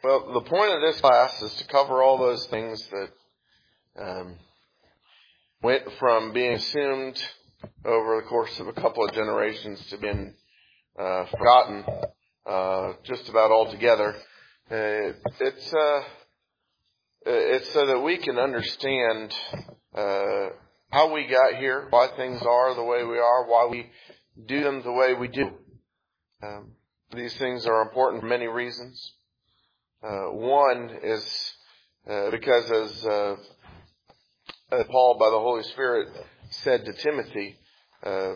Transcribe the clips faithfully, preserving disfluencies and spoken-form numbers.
Well, the point of this class is to cover all those things that um, went from being assumed over the course of a couple of generations to being uh, forgotten uh, just about altogether. Uh, it's uh, it's so that we can understand uh, how we got here, why things are the way we are, why we do them the way we do. Um, these things are important for many reasons. Uh, one is uh, because, as uh, uh, Paul, by the Holy Spirit, said to Timothy, uh,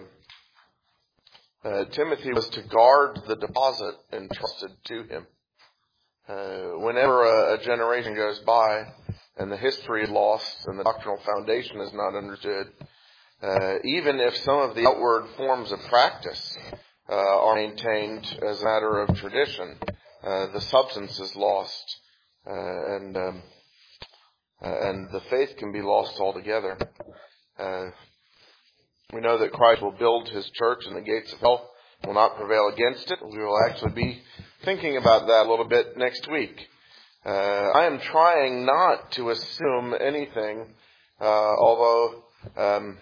uh, Timothy was to guard the deposit entrusted to him. Uh, whenever a, a generation goes by and the history is lost and the doctrinal foundation is not understood, uh, even if some of the outward forms of practice uh, are maintained as a matter of tradition, Uh, the substance is lost, uh, and um, uh, and the faith can be lost altogether. Uh, we know that Christ will build His church, and the gates of hell will not prevail against it. We will actually be thinking about that a little bit next week. Uh, I am trying not to assume anything, uh, although um,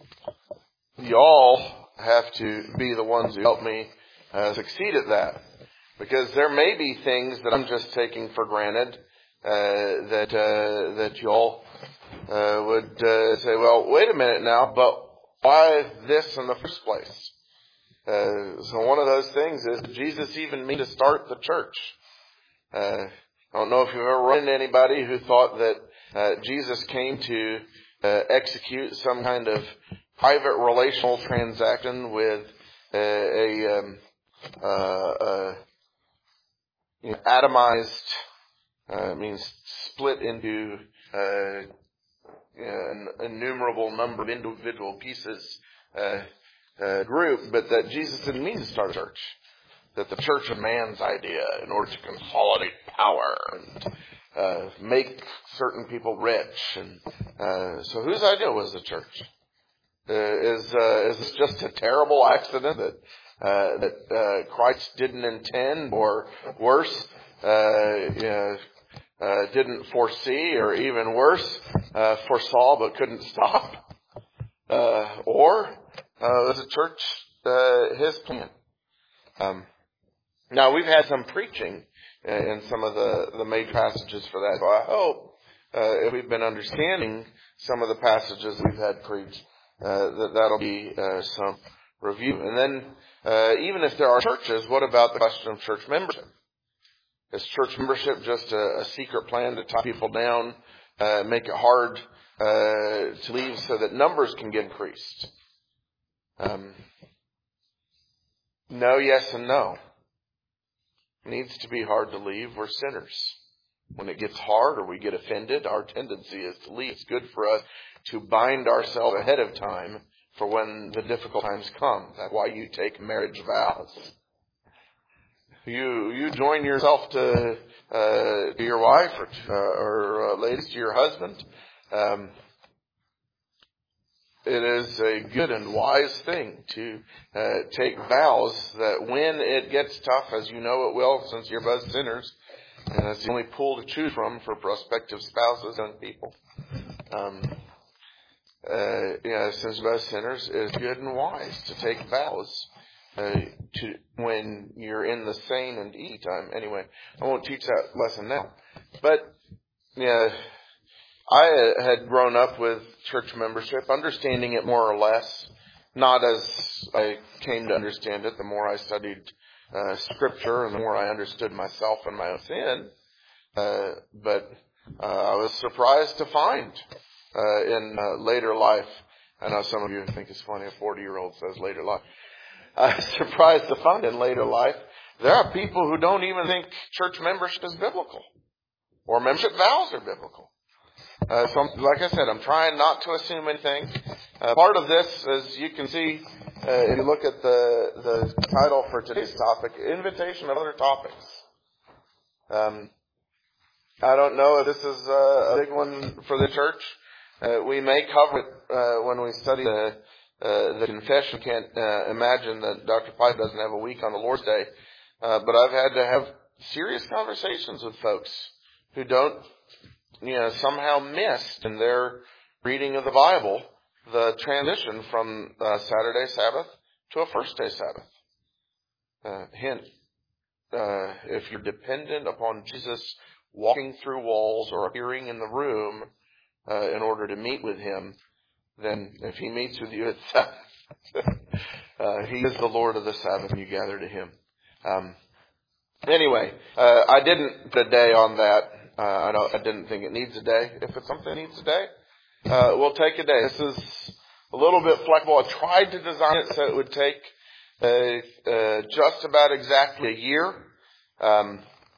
y'all have to be the ones who help me uh, succeed at that. Because there may be things that I'm just taking for granted uh, that uh, that y'all uh, would uh, say, well, wait a minute now, but why this in the first place? Uh, so one of those things is, did Jesus even mean to start the church? Uh, I don't know if you've ever run into anybody who thought that uh, Jesus came to uh, execute some kind of private relational transaction with uh, a um, uh, uh, You know, atomized uh, means split into uh, you know, an innumerable number of individual pieces uh, uh, group, but that Jesus didn't mean to start a church. That the church of man's idea, in order to consolidate power and uh, make certain people rich, and uh, so whose idea was the church? Uh, is uh, is this just a terrible accident that? Uh, that uh, Christ didn't intend, or worse, uh, you know, uh, didn't foresee, or even worse, uh, foresaw but couldn't stop? Uh, or uh, was the church uh, His plan? Um, now, we've had some preaching in some of the, the major passages for that, so I hope uh, if we've been understanding some of the passages we've had preached, uh, that that'll be uh, some review. And then, uh, even if there are churches, what about the question of church membership? Is church membership just a, a secret plan to tie people down, uh, make it hard uh, to leave so that numbers can get increased? Um, no, yes, and no. It needs to be hard to leave. We're sinners. When it gets hard or we get offended, our tendency is to leave. It's good for us to bind ourselves ahead of time for when the difficult times come. That's why you take marriage vows. You you join yourself to uh, to your wife or uh, or uh, ladies to your husband. Um, it is a good and wise thing to uh, take vows that when it gets tough, as you know it will, since you're both sinners, and it's the only pool to choose from for prospective spouses and people. Um, Uh, you know, since both sinners, it is good and wise to take vows uh, to when you're in the sane and easy time. Anyway, I won't teach that lesson now. But yeah, you know, I had grown up with church membership, understanding it more or less, not as I came to understand it. The more I studied uh, Scripture, and the more I understood myself and my own sin. Uh, but uh, I was surprised to find. Uh, in uh, later life, I know some of you think it's funny, a forty-year-old says later life. I was surprised to find in later life, there are people who don't even think church membership is biblical, or membership vows are biblical. Uh, so, like I said, I'm trying not to assume anything. Uh, part of this, as you can see, uh, if you look at the, the title for today's topic, Invitation of Other Topics. Um, I don't know if this is a big one for the church. Uh, we may cover it uh, when we study the, uh, the confession. Can't uh, imagine that Doctor Pipe doesn't have a week on the Lord's Day. Uh, but I've had to have serious conversations with folks who don't, you know, somehow missed in their reading of the Bible the transition from uh, Saturday Sabbath to a first day Sabbath. Uh, hint, uh, if you're dependent upon Jesus walking through walls or appearing in the room uh, in order to meet with him, then if he meets with you at Sabbath, uh, he is the Lord of the Sabbath and you gather to him. Um, anyway, uh, I didn't put a day on that. Uh, I, don't, I didn't think it needs a day. If it's something that needs a day, uh, we'll take a day. This is a little bit flexible. I tried to design it so it would take uh, uh, just about exactly a year. Um,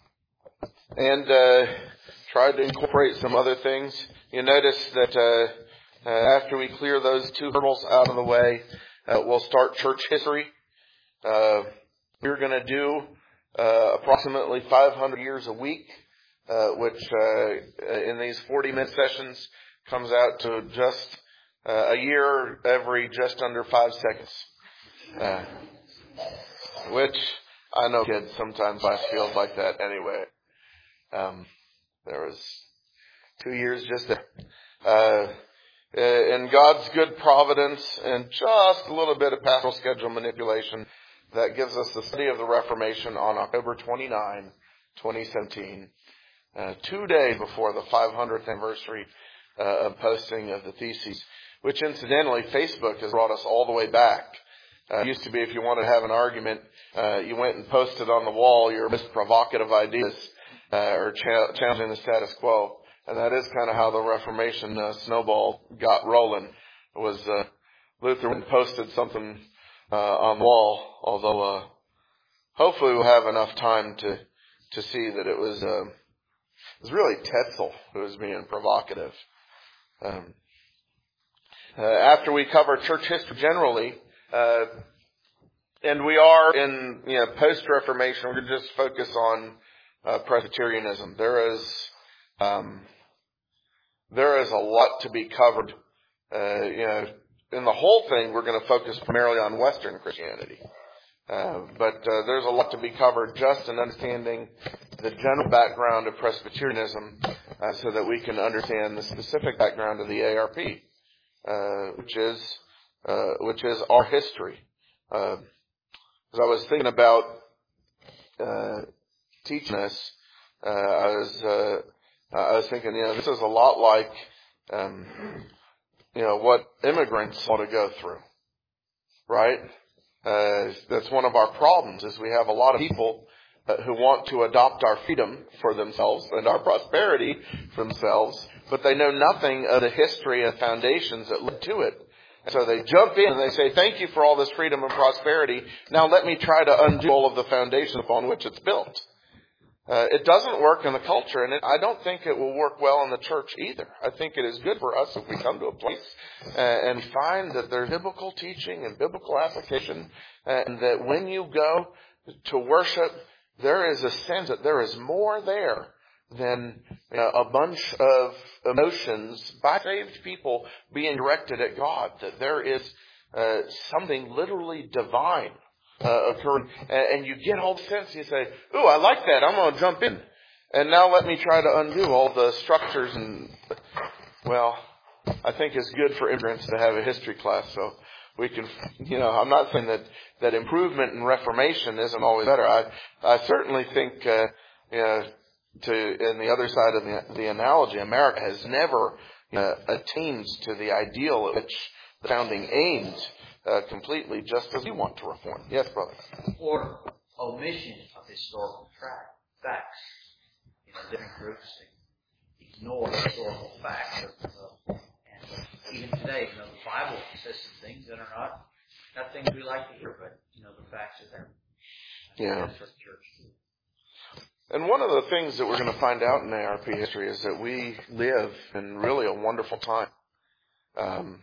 and uh, tried to incorporate some other things. You notice that uh, uh, after we clear those two hurdles out of the way, uh, we'll start church history. Uh, we're going to do uh, approximately five hundred years a week, uh, which uh, in these forty-minute sessions comes out to just uh, a year every just under five seconds. Uh, which I know kids sometimes life feels like that anyway. Um, there was two years just there. Uh, in God's good providence and just a little bit of pastoral schedule manipulation, that gives us the study of the Reformation on October twenty-ninth, twenty seventeen, uh, two days before the five hundredth anniversary uh, of posting of the theses, which incidentally Facebook has brought us all the way back. Uh, it used to be if you wanted to have an argument, uh, you went and posted on the wall your most provocative ideas uh, or cha- challenging the status quo. And that is kind of how the Reformation uh, snowball got rolling. It was uh, Luther went and posted something uh, on the wall, although uh, hopefully we'll have enough time to to see that it was uh, it was really Tetzel who was being provocative. Um, uh, after we cover church history generally, uh, and we are in you know post-Reformation, we're going to just focus on uh, Presbyterianism. There is um, there is a lot to be covered. Uh, you know, in the whole thing, we're going to focus primarily on Western Christianity. Uh, but uh, there's a lot to be covered just in understanding the general background of Presbyterianism uh, so that we can understand the specific background of the A R P, uh, which is uh, which is our history. Uh, as I was thinking about uh, teaching this, uh, I was uh, I was thinking, you know, this is a lot like um, you know what immigrants ought to go through, right? Uh, that's one of our problems is we have a lot of people uh, who want to adopt our freedom for themselves and our prosperity for themselves, but they know nothing of the history and foundations that led to it. And so they jump in and they say, thank you for all this freedom and prosperity. Now let me try to undo all of the foundation upon which it's built. Uh, it doesn't work in the culture, and it, I don't think it will work well in the church either. I think it is good for us if we come to a place uh, and find that there's biblical teaching and biblical application, and that when you go to worship, there is a sense that there is more there than you know, a bunch of emotions by saved people being directed at God, that there is uh, something literally divine Uh, occurring, and, and you get all the sense. You say, "Ooh, I like that. I'm going to jump in." And now let me try to undo all the structures. And well, I think it's good for immigrants to have a history class, so we can, you know, I'm not saying that that improvement and reformation isn't always better. I I certainly think, uh, you know, to in the other side of the, the analogy, America has never uh, attained to the ideal at which the founding aimed. Uh, completely, just as we want to reform. Yes, brother. Or omission of historical track, facts. You know, different groups ignore historical facts. Of, of, and even today, you know, the Bible says some things that are not not things we like to hear, but you know, the facts are there. Yeah. That's what the church do. And one of the things that we're going to find out in A R P history is that we live in really a wonderful time. Um,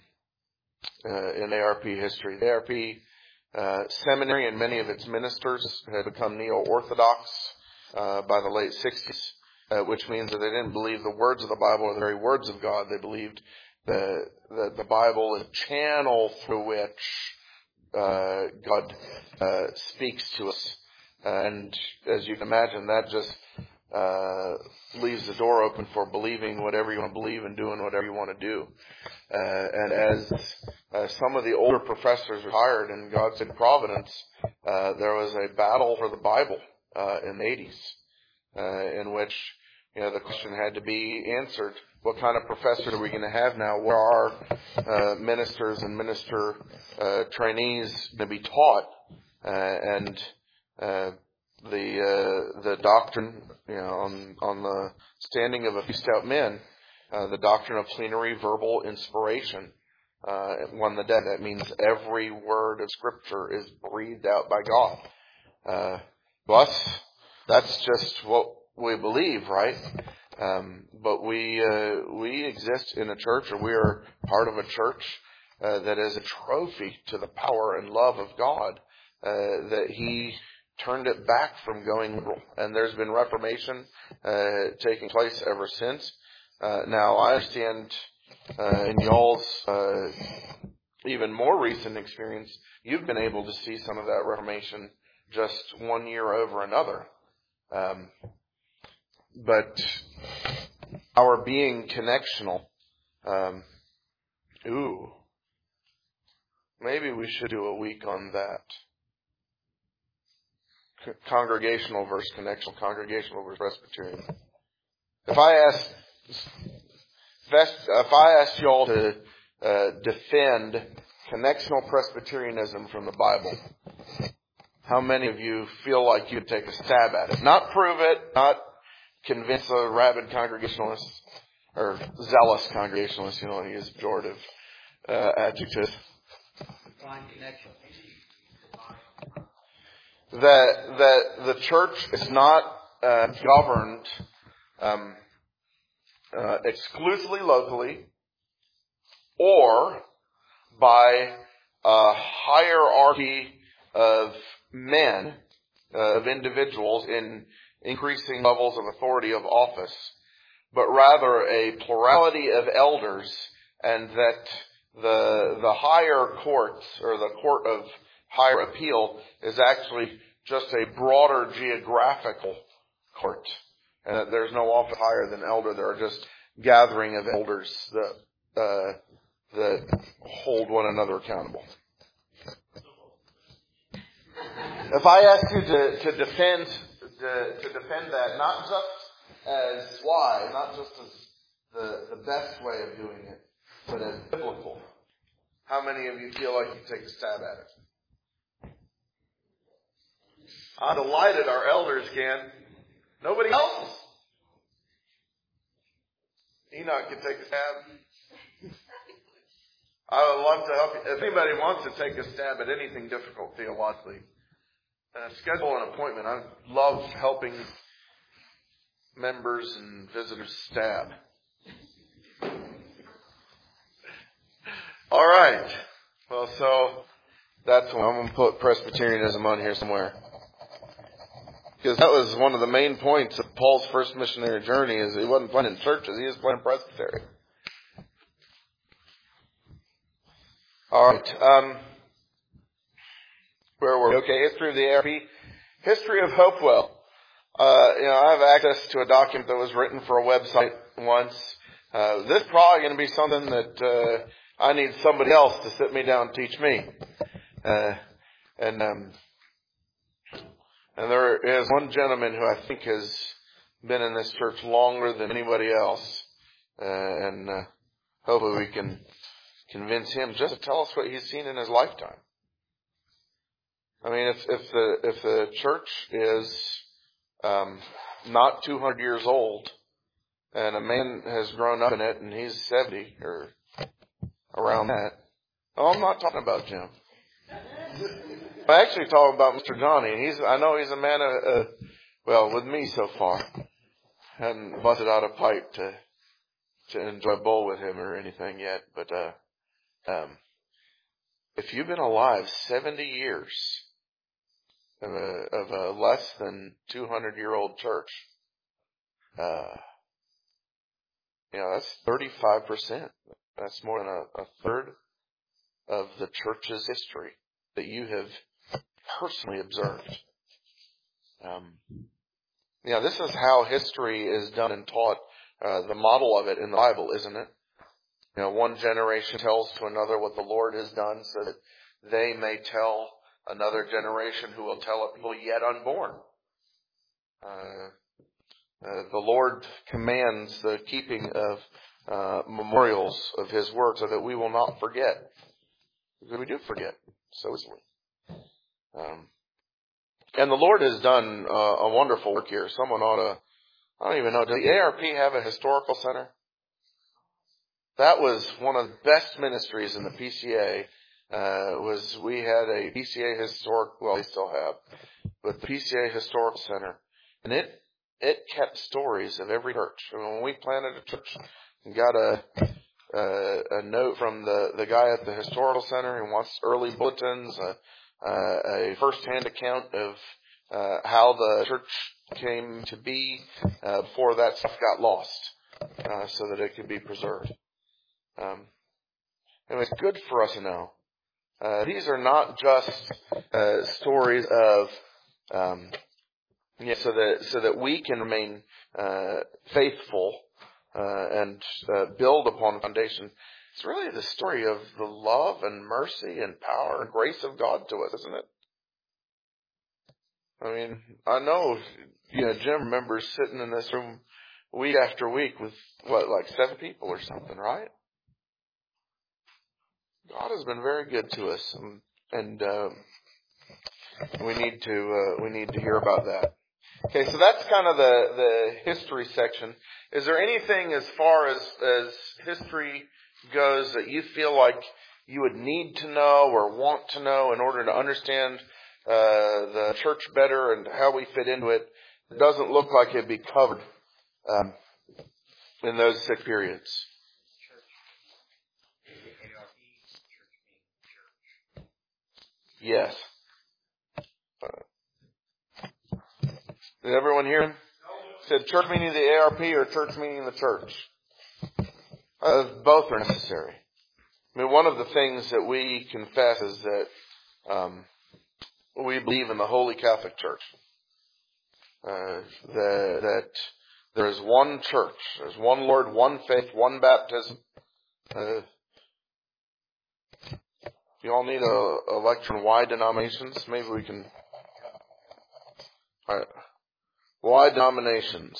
Uh, in A R P history. The A R P uh, seminary and many of its ministers had become neo-Orthodox uh, by the late sixties, uh, which means that they didn't believe the words of the Bible or the very words of God. They believed that the, the Bible is a channel through which uh, God uh, speaks to us. Uh, and as you can imagine, that just uh, leaves the door open for believing whatever you want to believe and doing whatever you want to do. Uh, and as uh, some of the older professors retired in God's providence, uh, there was a battle for the Bible uh, in the eighties, uh, in which you know the question had to be answered: what kind of professors are we going to have now? Where are uh, ministers and minister uh, trainees going to be taught? Uh, and uh, the uh, the doctrine, you know, on on the standing of a few stout men, uh, the doctrine of plenary verbal inspiration uh, won the day. That means every word of Scripture is breathed out by God. Uh, to us, that's just what we believe, right? Um, but we uh, we exist in a church, or we are part of a church uh, that is a trophy to the power and love of God. Uh, that He turned it back from going liberal, and there's been reformation uh, taking place ever since. Uh, now, I understand uh, in y'all's uh, even more recent experience, you've been able to see some of that reformation just one year over another. Um, but our being connectional, um, ooh, maybe we should do a week on that. Congregational versus connectional, congregational versus Presbyterian. If I ask, if I ask y'all to uh, defend connectional Presbyterianism from the Bible, how many of you feel like you'd take a stab at it? Not prove it, not convince a rabid congregationalist or zealous congregationalist. You know, he use pejorative uh, adjectives. Define connection. That that the church is not uh, governed um, uh, exclusively locally or by a hierarchy of men, uh, of individuals in increasing levels of authority of office, but rather a plurality of elders, and that the the higher courts, or the court of higher appeal, is actually just a broader geographical court, and that there's no office higher than elder. There are just gathering of elders that uh, that hold one another accountable. If I ask you to, to defend to, to defend that, not just as why, not just as the the best way of doing it, but as biblical, how many of you feel like you take a stab at it? I'm delighted our elders can. Nobody else. Enoch can take a stab. I would love to help you. If anybody wants to take a stab at anything difficult theologically, uh, schedule an appointment. I love helping members and visitors stab. All right. Well, so that's one. I'm going to put Presbyterianism on here somewhere. Because that was one of the main points of Paul's first missionary journey, is he wasn't planting churches, he was planting presbytery. All right. Um, where were we? Okay, history of the A R P. History of Hopewell. Uh, you know, I have access to a document that was written for a website once. Uh, this is probably going to be something that uh, I need somebody else to sit me down and teach me. Uh, and um, and there is one gentleman who I think has been in this church longer than anybody else. Uh, and uh, hopefully we can convince him just to tell us what he's seen in his lifetime. I mean, if, if the if the church is um, not two hundred years old, and a man has grown up in it, and he's seventy or around that, oh, I'm not talking about Jim. I'm actually talking about Mister Johnny. He's I know he's a man of uh, well with me so far. Hadn't busted out a pipe to to enjoy a bowl with him or anything yet, but uh, um, if you've been alive seventy years of a, of a less than two hundred year old church, uh, you know, that's thirty-five percent. That's more than a, a third of the church's history that you have personally observed. Um, you know, this is how history is done and taught, uh, the model of it in the Bible, isn't it? You know, one generation tells to another what the Lord has done so that they may tell another generation who will tell a people yet unborn. Uh, uh, the Lord commands the keeping of uh, memorials of His word so that we will not forget. Because we do forget so easily. Um, and the Lord has done uh, a wonderful work here. Someone ought to, I don't even know, does the A R P have a historical center? That was one of the best ministries in the P C A. Uh, was we had a P C A historic, well, they still have, but the P C A Historical Center, and it it kept stories of every church. And when we planted a church, we got a a, a note from the the guy at the historical center who wants early bulletins, a, a, a first-hand account of uh, how the church came to be uh, before that stuff got lost, uh, so that it could be preserved. Um, and it's good for us to know. Uh, these are not just uh, stories of, um, yeah, so that so that we can remain uh, faithful uh, and uh, build upon the foundation. It's really the story of the love and mercy and power and grace of God to us, isn't it? I mean, I know, you know, Jim remembers sitting in this room week after week with what, like seven people or something, right? God has been very good to us, and, and uh, we need to uh, we need to hear about that. Okay, so that's kind of the the history section. Is there anything as far as as history goes that you feel like you would need to know or want to know in order to understand uh, the church better and how we fit into it? It doesn't look like it'd be covered um, in those six periods. Yes. Uh, did everyone hear him? Said church meaning the A R P or church meaning the church? Uh, both are necessary. I mean, one of the things that we confess is that um, we believe in the Holy Catholic Church. Uh, that, that there is one church. There's one Lord, one faith, one baptism. Uh, you all need a, a lecture on why denominations. Maybe we can... All right. Why denominations?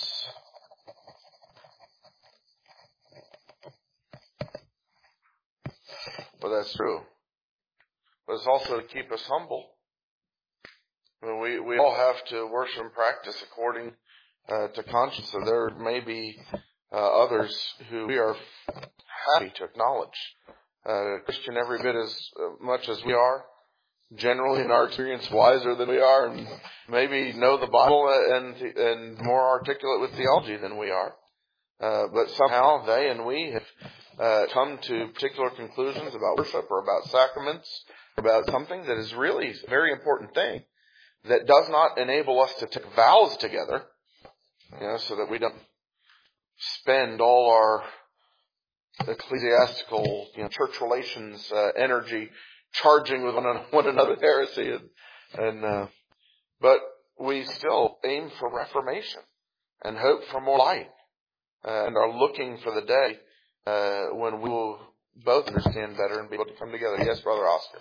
Well, that's true. But it's also to keep us humble. I mean, we, we all have to worship and practice according uh, to conscience. So there may be uh, others who we are happy to acknowledge. Uh, Christian every bit as much as we are. Generally, in our experience, wiser than we are, and maybe know the Bible and and more articulate with theology than we are. Uh, but somehow they and we have uh, come to particular conclusions about worship or about sacraments, about something that is really a very important thing that does not enable us to take vows together, you know, so that we don't spend all our ecclesiastical, you know, church relations uh, energy charging with one, one another heresy, and, and uh, but we still aim for reformation and hope for more light, uh, and are looking for the day uh, when we will both understand better and be able to come together. Yes, Brother Oscar.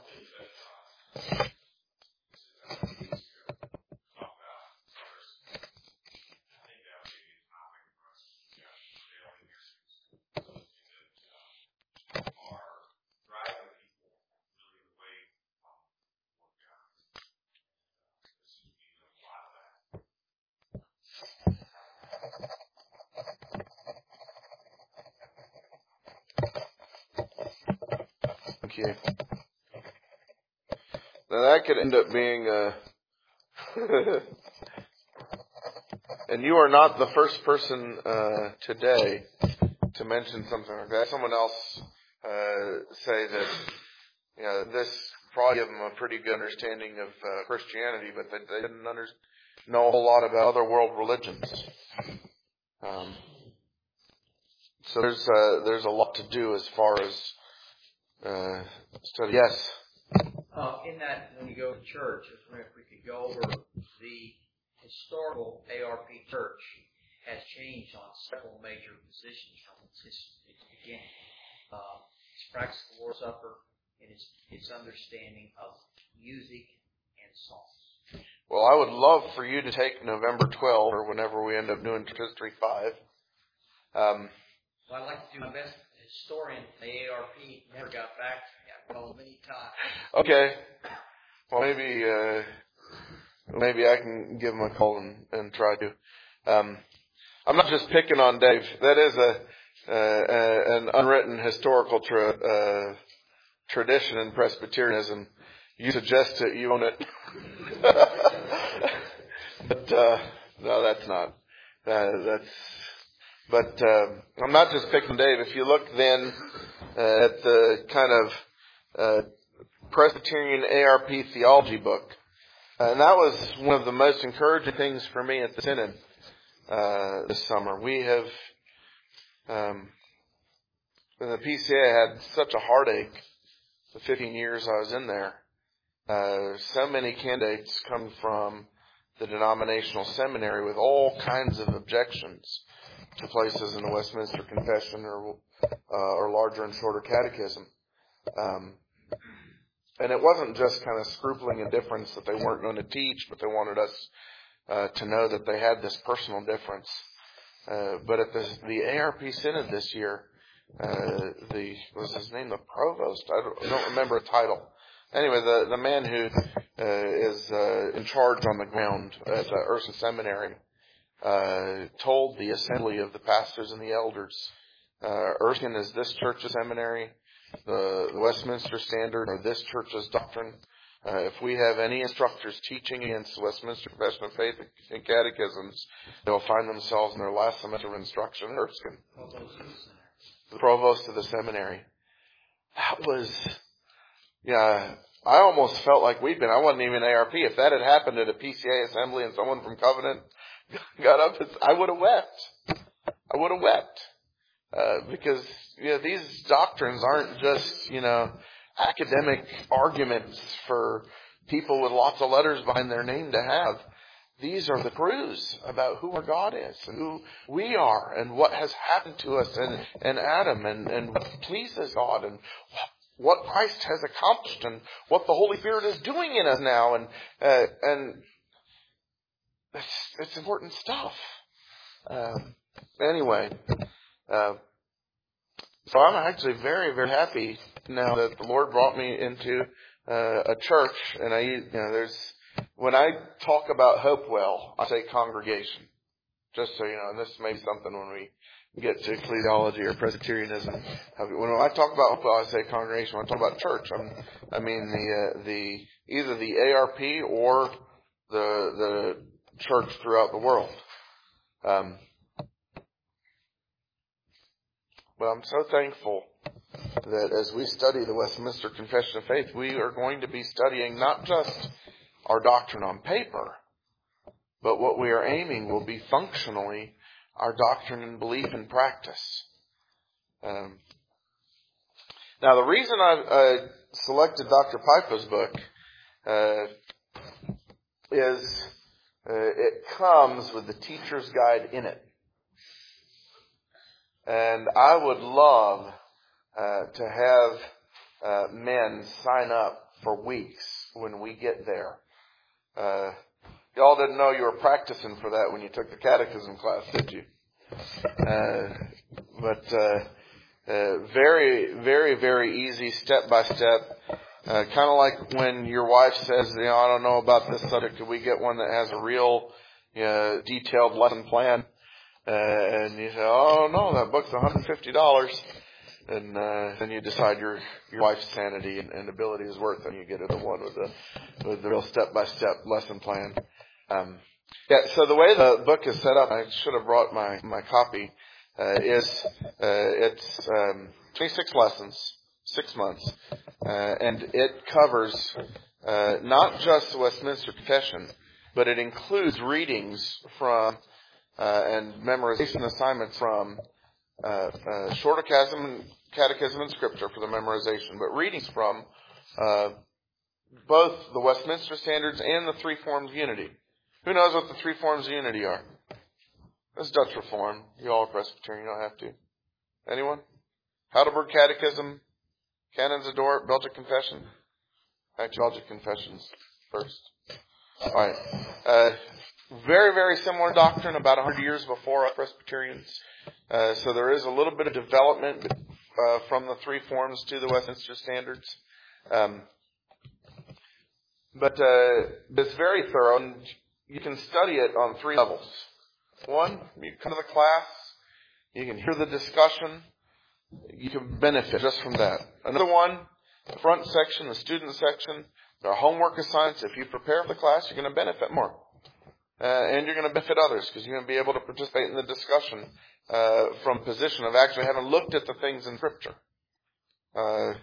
Thank you. Now that could end up being a... and you are not the first person uh, today to mention something like that. Someone else uh, say that, you know, this probably gave them a pretty good understanding of uh, Christianity, but they, they didn't under, know a whole lot about other world religions. Um, so there's uh, there's a lot to do as far as uh, study. Yes. Uh, in that, when you go to church, I was wondering if we could go over the historical A R P church has changed on several major positions from its, its beginning. Uh, its practice of the Lord's Supper and its, its understanding of music and songs. Well, I would love for you to take November twelfth, or whenever we end up doing History five. Um, well, I'd like to do my best. The historian, the A R P, never got back to me. I've called many times. Okay. Well, maybe uh, maybe I can give him a call and, and try to. Um, I'm not just picking on Dave. That is a uh, uh, an unwritten historical tra- uh, tradition in Presbyterianism. You suggest it, you own it. But uh, no, that's not. Uh, that's. But uh, I'm not just picking Dave. If you look then uh, at the kind of uh, Presbyterian A R P theology book, uh, and that was one of the most encouraging things for me at the Synod uh, this summer. We have, um, the P C A had such a heartache the fifteen years I was in there. Uh, so many candidates come from the denominational seminary with all kinds of objections to places in the Westminster Confession or uh, or larger and shorter catechism. Um, and it wasn't just kind of scrupling indifference that they weren't going to teach, but they wanted us uh, to know that they had this personal difference. Uh, but at the, the A R P Synod this year, uh, the was his name the provost? I don't, I don't remember a title. Anyway, the, the man who uh, is uh, in charge on the ground at uh, Urson Seminary uh, told the assembly of the pastors and the elders, uh, Erskine is this church's seminary, the, the Westminster Standard or this church's doctrine. Uh, if we have any instructors teaching against the Westminster Confession of Faith and catechisms, they'll find themselves in their last semester of instruction in Erskine. The provost of the seminary. That was... Yeah, I almost felt like we'd been. I wasn't even A R P. If that had happened at a P C A assembly and someone from Covenant got up, I would have wept. I would have wept. Uh, because, you know, these doctrines aren't just, you know, academic arguments for people with lots of letters behind their name to have. These are the truths about who our God is and who we are and what has happened to us and, and Adam and, and what pleases God and what Christ has accomplished and what the Holy Spirit is doing in us now. And uh, and it's, it's important stuff. Uh, anyway, uh, so I'm actually very, very happy now that the Lord brought me into uh, a church. And I, you know, there's when I talk about Hopewell, I say congregation. Just so you know, and this may be something when we get to ecclesiology or Presbyterianism. When I talk about Hopewell, I say congregation. When I talk about church, I'm, I mean the uh, the either the A R P or the the church throughout the world. Um, but I'm so thankful that as we study the Westminster Confession of Faith, we are going to be studying not just our doctrine on paper, but what we are aiming will be functionally our doctrine and belief and practice. Um, now, the reason I uh, selected Doctor Pipo's book uh, is uh, it comes with the teacher's guide in it. And I would love uh, to have uh, men sign up for weeks when we get there. Uh, Y'all didn't know you were practicing for that when you took the catechism class, did you? Uh, but uh, uh, very, very, very easy, step by step. Uh, kind of like when your wife says, you know, I don't know about this subject. Could we get one that has a real, you know, detailed lesson plan? Uh, and you say, oh no, that book's one hundred fifty dollars. And uh, then you decide your your wife's sanity and, and ability is worth it, and you get her the one with the with the real step by step lesson plan. Um, yeah, so the way the book is set up, I should have brought my my copy. Uh, is uh, it's um, twenty-six lessons, six months, uh, and it covers uh, not just the Westminster Confession, but it includes readings from uh, and memorization assignments from uh, uh, shorter catechism, catechism and scripture for the memorization, but readings from uh, both the Westminster Standards and the Three Forms of Unity. Who knows what the three forms of unity are? That's Dutch Reform. You all are Presbyterian. You don't have to. Anyone? Heidelberg Catechism, Canons of Dort, Belgic Confession. Actually, Belgic Confessions first. All right. Uh, very, very similar doctrine about one hundred years before us Presbyterians. Uh, so there is a little bit of development uh, from the three forms to the Westminster Standards. Um, but uh, it's very thorough, and you can study it on three levels. One, you come to the class, you can hear the discussion, you can benefit just from that. Another one, the front section, the student section, there are homework assignments. If you prepare for the class, you're going to benefit more. Uh, and you're going to benefit others because you're going to be able to participate in the discussion uh, from a position of actually having looked at the things in Scripture. Uh,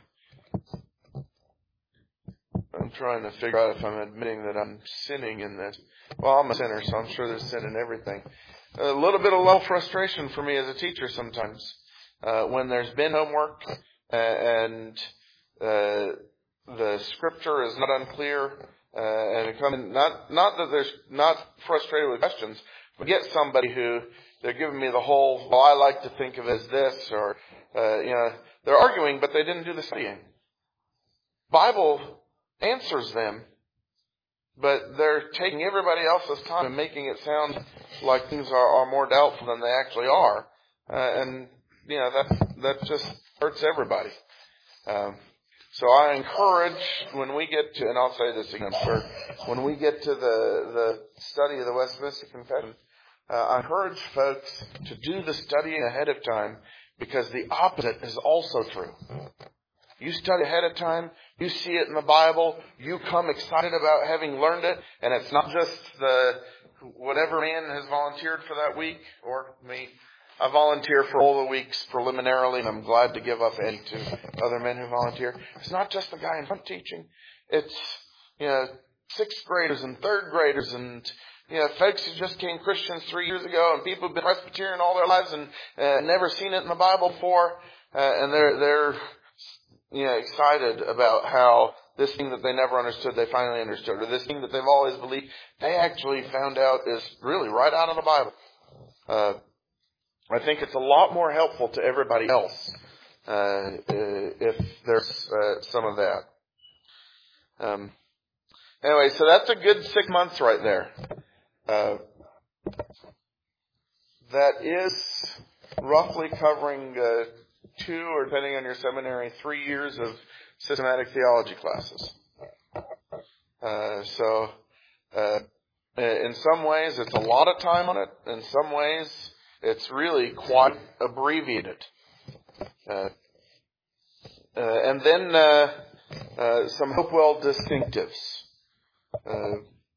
I'm trying to figure out if I'm admitting that I'm sinning in this. Well, I'm a sinner, so I'm sure there's sin in everything. A little bit of low frustration for me as a teacher sometimes. Uh, when there's been homework uh, and uh, the Scripture is not unclear, uh, and it come, not not that there's not frustrated with questions, but get somebody who they're giving me the whole, well, I like to think of it as this, or uh, you know, they're arguing, but they didn't do the studying. Bible answers them, but they're taking everybody else's time and making it sound like things are, are more doubtful than they actually are, uh, and you know that that just hurts everybody. Um, so I encourage when we get to, and I'll say this again, sir, when we get to the the study of the Westminster Confession, uh, I encourage folks to do the studying ahead of time because the opposite is also true. You study ahead of time, you see it in the Bible, you come excited about having learned it, and it's not just the whatever man has volunteered for that week, or me. I volunteer for all the weeks preliminarily, and I'm glad to give up any to other men who volunteer. It's not just the guy in front teaching. It's, you know, sixth graders and third graders and, you know, folks who just became Christians three years ago, and people who've been Presbyterian all their lives and uh, never seen it in the Bible before, uh, and they're, they're, you know, excited about how this thing that they never understood, they finally understood, or this thing that they've always believed, they actually found out is really right out of the Bible. Uh, I think it's a lot more helpful to everybody else uh, uh, if there's uh, some of that. Um, anyway, so that's a good six months right there. Uh, that is roughly covering uh, two, or depending on your seminary, three years of systematic theology classes. Uh, so uh, in some ways, it's a lot of time on it. In some ways, it's really quite abbreviated. Uh, uh, and then uh, uh, some Hopewell distinctives. Uh,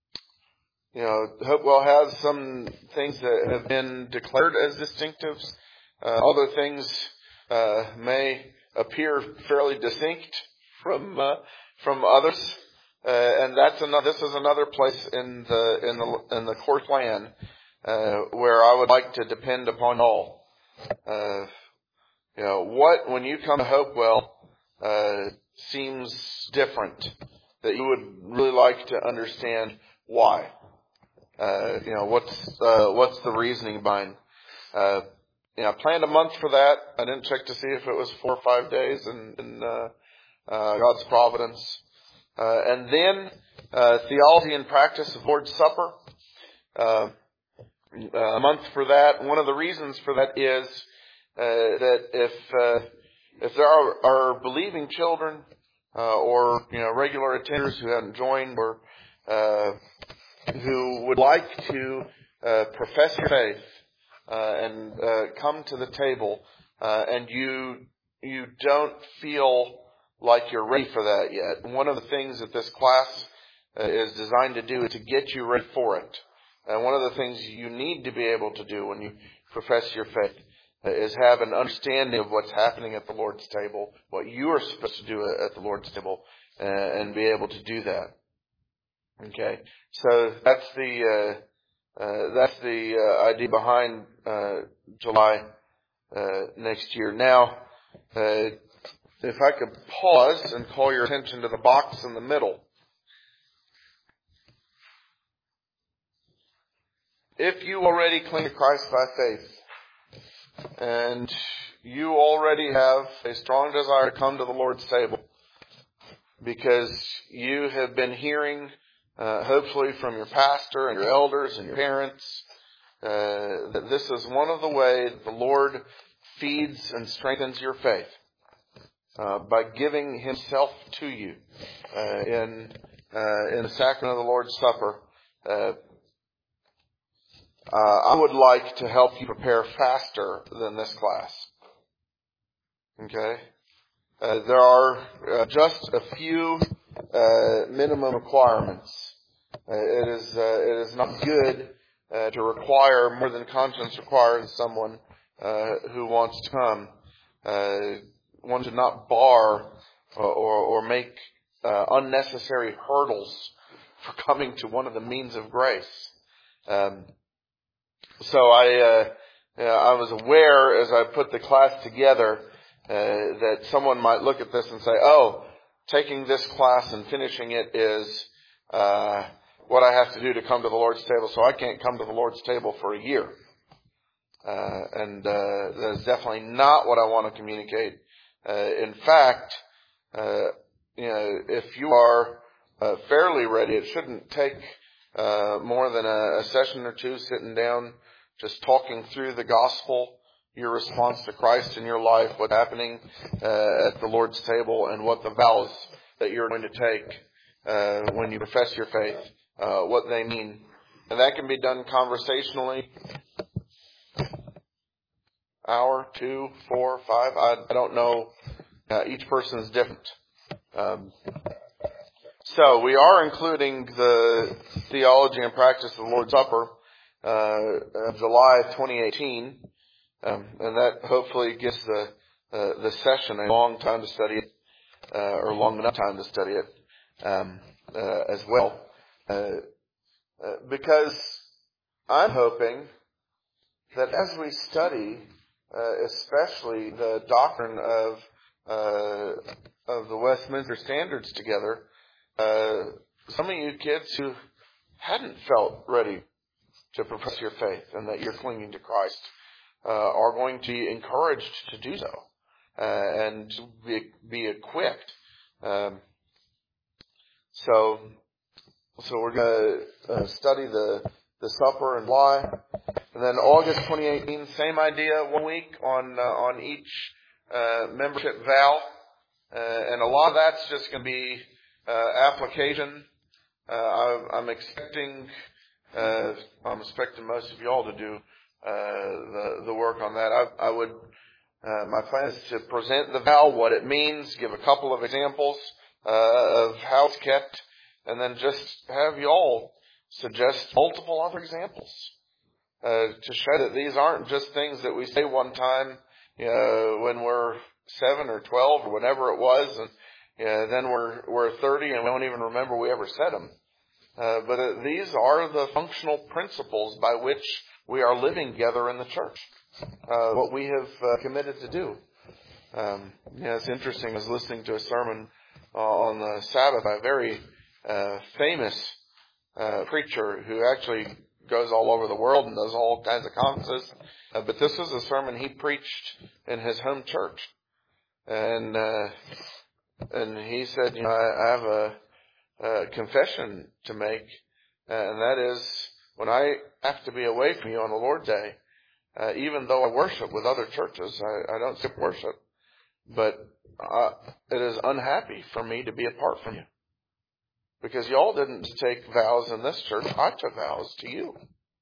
you know, Hopewell has some things that have been declared as distinctives. Uh, other things uh, may appear fairly distinct from uh, from others. Uh, and that's another. This is another place in the in the in the course plan uh, where I would like to depend upon all. Uh, you know, what when you come to Hopewell uh, seems different, that you would really like to understand why. Uh, you know, what's uh, what's the reasoning behind? Uh, you know, I planned a month for that. I didn't check to see if it was four or five days in, in uh, uh, God's providence. Uh, and then uh, theology and practice of Lord's Supper. Uh, a month for that. One of the reasons for that is uh, that if uh, if there are, are believing children uh, or you know regular attenders who haven't joined or uh, who would like to uh, profess your faith uh, and uh, come to the table, uh, and you you don't feel like you're ready for that yet. One of the things that this class uh, is designed to do is to get you ready for it. And one of the things you need to be able to do when you profess your faith uh, is have an understanding of what's happening at the Lord's table, what you are supposed to do at the Lord's table, uh, and be able to do that. Okay, so that's the uh, uh, that's the uh, idea behind uh, July uh, next year. Now, uh, if I could pause and call your attention to the box in the middle. if you already cling to Christ by faith, and you already have a strong desire to come to the Lord's table, because you have been hearing, uh, hopefully from your pastor and your elders and your parents, uh, that this is one of the ways the Lord feeds and strengthens your faith, uh, by giving Himself to you uh, in uh, in the sacrament of the Lord's Supper. Uh, uh, I would like to help you prepare faster than this class. Okay? Uh, there are uh, just a few uh, minimum requirements. Uh, it is uh, it is not good uh, to require more than conscience requires someone uh, who wants to come. Uh, one should not bar or or, or make uh, unnecessary hurdles for coming to one of the means of grace. Um, so I uh, I was aware as I put the class together uh, that someone might look at this and say, "Oh, taking this class and finishing it is uh, what I have to do to come to the Lord's table, so I can't come to the Lord's table for a year." Uh, and uh, that is definitely not what I want to communicate. Uh, in fact, uh, you know, if you are uh, fairly ready, it shouldn't take uh, more than a, a session or two sitting down, just talking through the gospel, your response to Christ in your life, what's happening uh, at the Lord's table, and what the vows that you're going to take uh, when you profess your faith, uh, what they mean. And that can be done conversationally. Hour, two, four, five, I, I don't know. Uh, each person is different. Um, so we are including the theology and practice of the Lord's Supper uh, of July twenty eighteen. Um, and that hopefully gives the uh, the session a long time to study it, uh, or long enough time to study it um, uh, as well. Uh, uh, because I'm hoping that as we study, uh, especially the doctrine of uh, of the Westminster Standards together, uh, some of you kids who hadn't felt ready to profess your faith and that you're clinging to Christ uh, are going to be encouraged to do so uh, and be, be equipped. Um, so, so we're going to uh, study the the supper and why, and then August twenty eighteen, same idea, one week on uh, on each uh, membership vow, uh, and a lot of that's just going to be uh, application. Uh, I, I'm expecting uh, I'm expecting most of you all to do uh, the the work on that. I, I would uh, my plan is to present the vow, what it means, give a couple of examples uh, of how it's kept, and then just have you all suggest multiple other examples uh, to show that these aren't just things that we say one time, you know, when we're seven or twelve or whatever it was, and you know, then we're we're thirty and we don't even remember we ever said them. Uh, but uh, these are the functional principles by which we are living together in the church. Uh, what we have uh, committed to do. Um, yeah, it's interesting. I was listening to a sermon uh, on the Sabbath by a very uh, famous Uh, preacher who actually goes all over the world and does all kinds of conferences. Uh, but this was a sermon he preached in his home church. And uh, and he said, you know, I, I have a, a confession to make, and that is when I have to be away from you on the Lord's Day, uh, even though I worship with other churches, I, I don't skip worship, but uh, it is unhappy for me to be apart from you. Because y'all didn't take vows in this church. I took vows to you.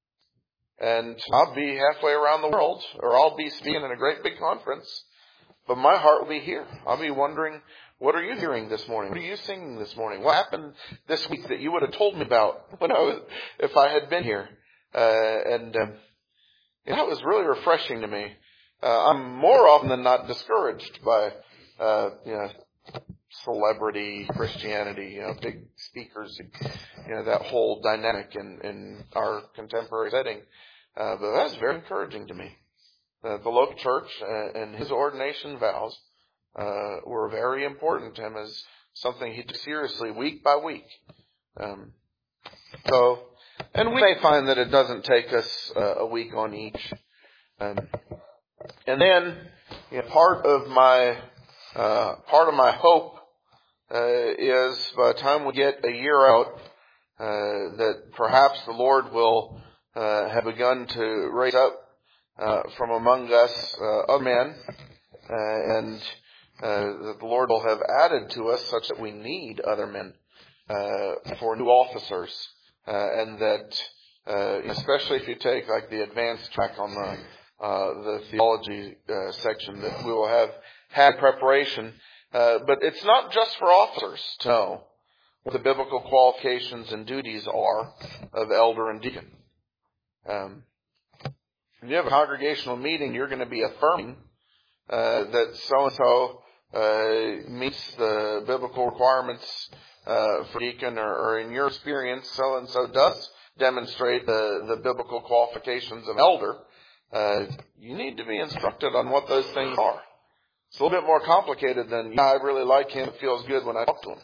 And I'll be halfway around the world, or I'll be speaking in a great big conference, but my heart will be here. I'll be wondering, what are you hearing this morning? What are you singing this morning? What happened this week that you would have told me about when I was, if I had been here? Uh, and um, you know, it was really refreshing to me. Uh, I'm more often than not discouraged by, uh, you know, celebrity Christianity, you know, big speakers, you know, that whole dynamic in, in our contemporary setting. Uh, but that's very encouraging to me. Uh, the local church uh, and his ordination vows uh, were very important to him as something he took seriously week by week. Um, so And we may find that it doesn't take us uh, a week on each. Um, and then, you know, part of my uh, part of my hope uh, is by the time we get a year out, uh, that perhaps the Lord will uh, have begun to raise up uh, from among us uh, other men, uh, and uh, that the Lord will have added to us such that we need other men uh, for new officers, uh, and that uh, especially if you take like the advanced track on the uh, the theology uh, section, that we will have had preparation. Uh, but it's not just for officers to know what the biblical qualifications and duties are of elder and deacon. Um, when you have a congregational meeting, you're going to be affirming uh, that so-and-so uh, meets the biblical requirements uh, for deacon, or, or in your experience, so-and-so does demonstrate the, the biblical qualifications of elder. Uh, you need to be instructed on what those things are. It's a little bit more complicated than, yeah, I really like him, it feels good when I talk to him.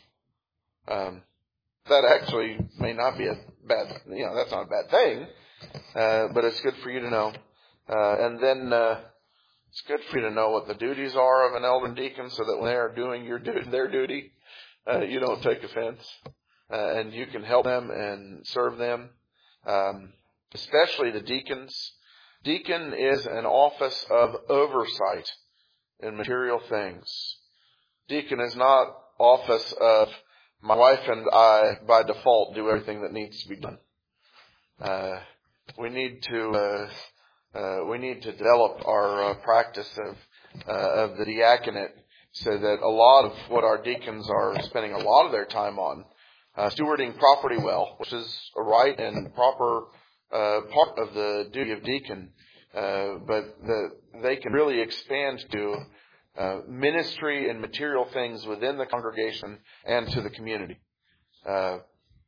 Um, that actually may not be a bad, you know, that's not a bad thing, uh, but it's good for you to know. Uh, and then, uh, it's good for you to know what the duties are of an elder and deacon, so that when they are doing your du- their duty, uh, you don't take offense, uh, and you can help them and serve them, um, especially the deacons. Deacon is an office of oversight in material things. Deacon is not office of my wife and I by default do everything that needs to be done. Uh, we need to uh, uh, we need to develop our uh, practice of uh, of the diaconate, so that a lot of what our deacons are spending a lot of their time on, uh, stewarding property well, which is a right and proper uh, part of the duty of deacon. Uh, but the, they can really expand to uh, ministry and material things within the congregation and to the community. Uh,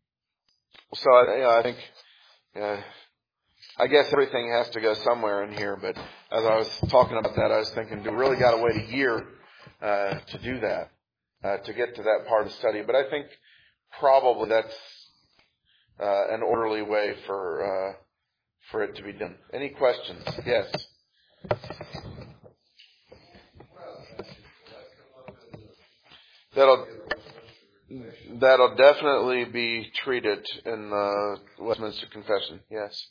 so I, you know, I think, uh, I guess everything has to go somewhere in here. But as I was talking about that, I was thinking, do we really got to wait a year uh, to do that, uh, to get to that part of the study? But I think probably that's uh, an orderly way for. Uh, for it to be done. Any questions? Yes. That'll that'll definitely be treated in the Westminster Confession. Yes.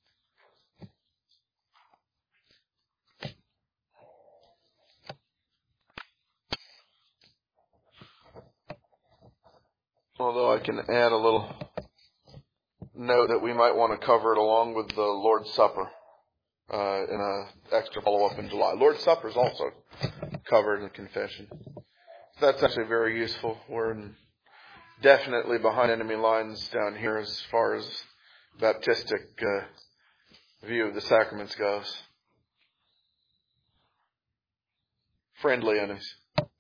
Although I can add a little note that we might want to cover it along with the Lord's Supper uh, in an extra follow-up in July. Lord's Supper is also covered in the confession. That's actually very useful. We're in, definitely behind enemy lines down here as far as Baptistic uh, view of the sacraments goes. Friendly enemies.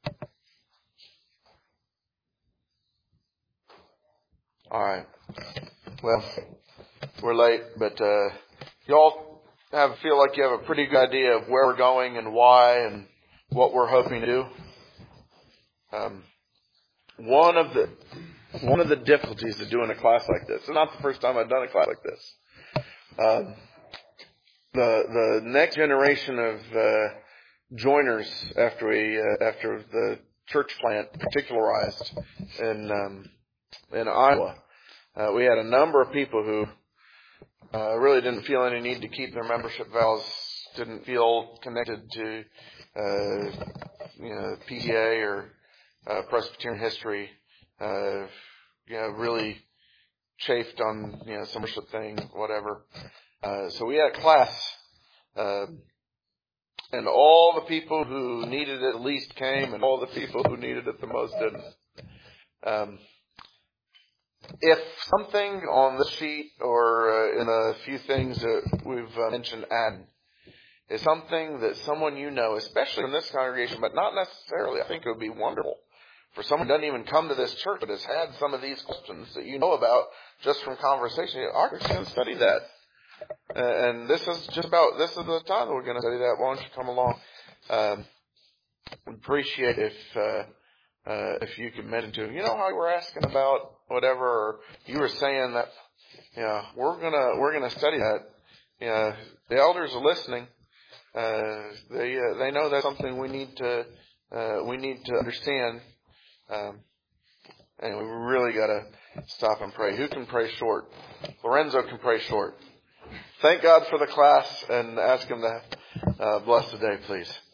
All right. Well, we're late, but uh, y'all have feel like you have a pretty good idea of where we're going and why and what we're hoping to do. Um, one of the one of the difficulties of doing a class like this, and not the first time I've done a class like this, um, the the next generation of uh, joiners after we uh, after the church plant particularized in um, in Iowa. Uh, we had a number of people who uh, really didn't feel any need to keep their membership vows, didn't feel connected to, uh, you know, P T A or uh, Presbyterian history. Uh, you know, really chafed on, you know, some worship thing, whatever. Uh, so we had a class, uh, and all the people who needed it least came, and all the people who needed it the most didn't. Um, If something on the sheet or uh, in a few things that we've uh, mentioned add is something that someone you know, especially in this congregation, but not necessarily, I think it would be wonderful for someone who doesn't even come to this church but has had some of these questions that you know about just from conversation. Our church is going to study that. Uh, and this is just about, this is the time that we're going to study that. Why don't you come along? Um, appreciate if... Uh, Uh, if you could mention to him, you know how you were asking about whatever, or you were saying that Yeah, we're gonna we're gonna study that. Yeah, the elders are listening. Uh, they uh, they know that's something we need to uh, we need to understand. Um, anyway, we really got to stop and pray. Who can pray short? Lorenzo can pray short. Thank God for the class, and ask him to uh, bless the day, please.